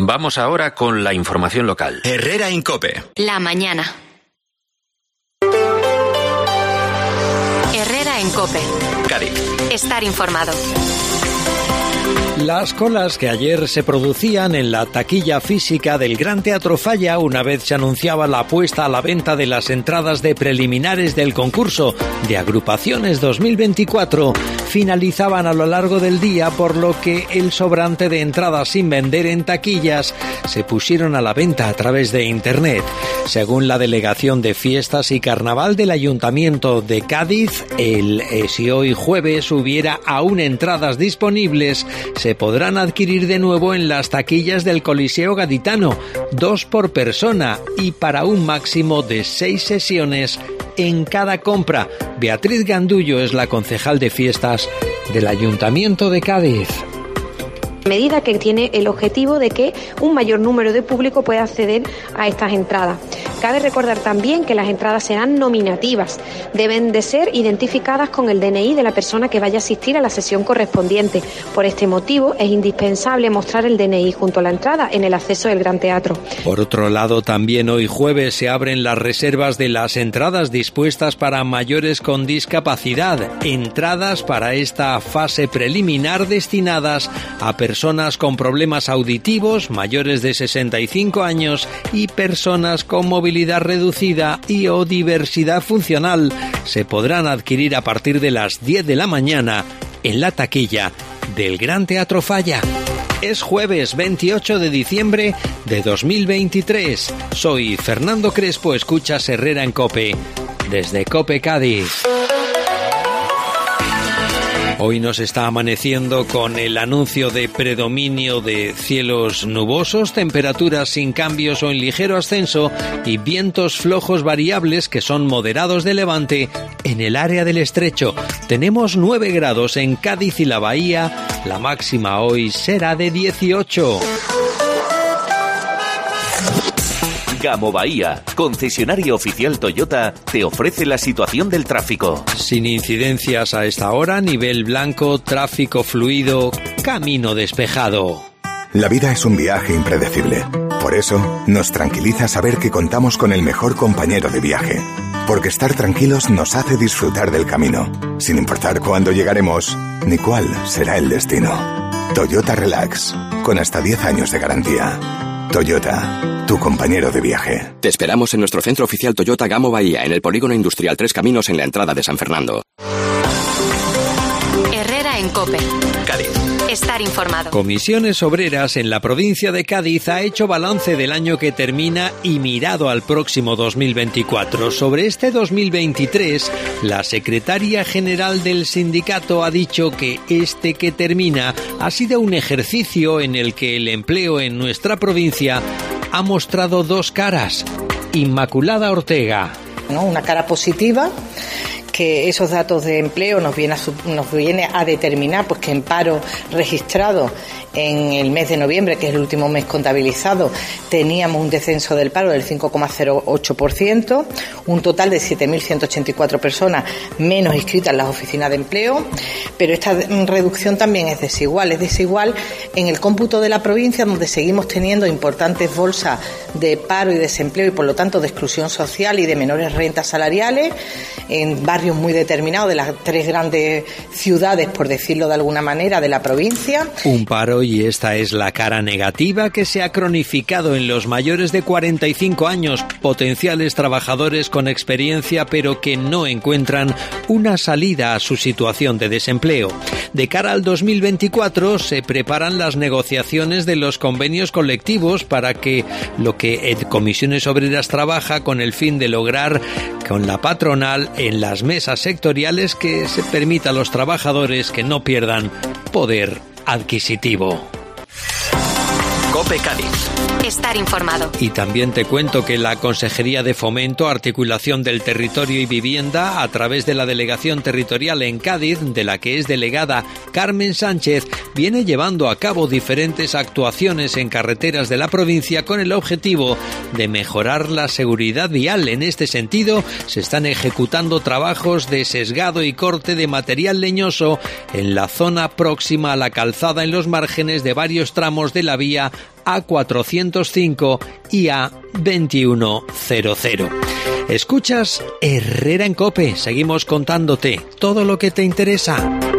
Vamos ahora con la información local. Herrera en COPE. La mañana. Herrera en COPE. Cádiz. Estar informado. Las colas que ayer se producían en la taquilla física del Gran Teatro Falla una vez se anunciaba la puesta a la venta de las entradas de preliminares del concurso de agrupaciones 2024 finalizaban a lo largo del día, por lo que el sobrante de entradas sin vender en taquillas se pusieron a la venta a través de Internet. Según la Delegación de Fiestas y Carnaval del Ayuntamiento de Cádiz, si hoy jueves hubiera aún entradas disponibles, se podrán adquirir de nuevo en las taquillas del Coliseo Gaditano, 2 por persona y para un máximo de 6 sesiones en cada compra. Beatriz Gandullo es la concejal de fiestas del Ayuntamiento de Cádiz. Medida que tiene el objetivo de que un mayor número de público pueda acceder a estas entradas. Cabe recordar también que las entradas serán nominativas, deben de ser identificadas con el DNI de la persona que vaya a asistir a la sesión correspondiente. Por este motivo es indispensable mostrar el DNI junto a la entrada en el acceso del Gran Teatro. Por otro lado, también hoy jueves se abren las reservas de las entradas dispuestas para mayores con discapacidad, entradas para esta fase preliminar destinadas a personas con problemas auditivos, mayores de 65 años y personas con movilidad reducida y o diversidad funcional. Se podrán adquirir a partir de las 10 de la mañana en la taquilla del Gran Teatro Falla. Es jueves 28 de diciembre de 2023. Soy Fernando Crespo, escuchas Herrera en COPE, desde COPE Cádiz. Hoy nos está amaneciendo con el anuncio de predominio de cielos nubosos, temperaturas sin cambios o en ligero ascenso y vientos flojos variables que son moderados de levante en el área del estrecho. Tenemos 9 grados en Cádiz y la Bahía, la máxima hoy será de 18. Gamo Bahía, concesionario oficial Toyota, te ofrece la situación del tráfico. Sin incidencias a esta hora, nivel blanco, tráfico fluido, camino despejado. La vida es un viaje impredecible. Por eso, nos tranquiliza saber que contamos con el mejor compañero de viaje. Porque estar tranquilos nos hace disfrutar del camino, sin importar cuándo llegaremos ni cuál será el destino. Toyota Relax, con hasta 10 años de garantía. Toyota, tu compañero de viaje. Te esperamos en nuestro centro oficial Toyota Gamo Bahía, en el Polígono Industrial Tres Caminos, en la entrada de San Fernando. Herrera en COPE. Cádiz. Estar informado. Comisiones Obreras en la provincia de Cádiz ha hecho balance del año que termina y mirado al próximo 2024. Sobre este 2023, la secretaria general del sindicato ha dicho que este que termina ha sido un ejercicio en el que el empleo en nuestra provincia ha mostrado 2 caras. Inmaculada Ortega. Una cara positiva, que esos datos de empleo nos viene a determinar pues que en paro registrado en el mes de noviembre, que es el último mes contabilizado, teníamos un descenso del paro del 5,08%, un total de 7.184 personas menos inscritas en las oficinas de empleo, pero esta reducción también es desigual en el cómputo de la provincia, donde seguimos teniendo importantes bolsas de paro y desempleo y por lo tanto de exclusión social y de menores rentas salariales en barrios muy determinados de las 3 grandes ciudades, por decirlo de alguna manera, de la provincia. Un paro, y esta es la cara negativa, que se ha cronificado en los mayores de 45 años, potenciales trabajadores con experiencia pero que no encuentran una salida a su situación de desempleo. De cara al 2024 se preparan las negociaciones de los convenios colectivos para que lo que Comisiones Obreras trabaja con el fin de lograr con la patronal en las mesas sectoriales que se permita a los trabajadores que no pierdan poder adquisitivo. COPE Cádiz. Estar informado. Y también te cuento que la Consejería de Fomento, Articulación del Territorio y Vivienda, a través de la Delegación Territorial en Cádiz, de la que es delegada Carmen Sánchez, viene llevando a cabo diferentes actuaciones en carreteras de la provincia con el objetivo de mejorar la seguridad vial. En este sentido, se están ejecutando trabajos de sesgado y corte de material leñoso en la zona próxima a la calzada en los márgenes de varios tramos de la vía A405 y A2100. Escuchas Herrera en COPE. Seguimos contándote todo lo que te interesa.